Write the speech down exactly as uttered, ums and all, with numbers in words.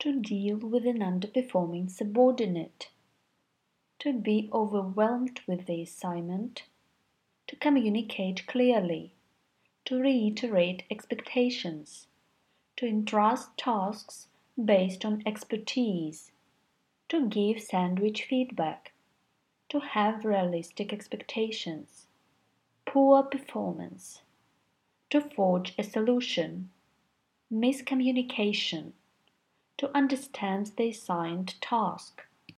to deal with an underperforming subordinate, to be overwhelmed with the assignment, to communicate clearly, to reiterate expectations, to entrust tasks based on expertise, to give sandwich feedback, to have realistic expectations, poor performance, to forge a solution, miscommunication, to understand the assigned task,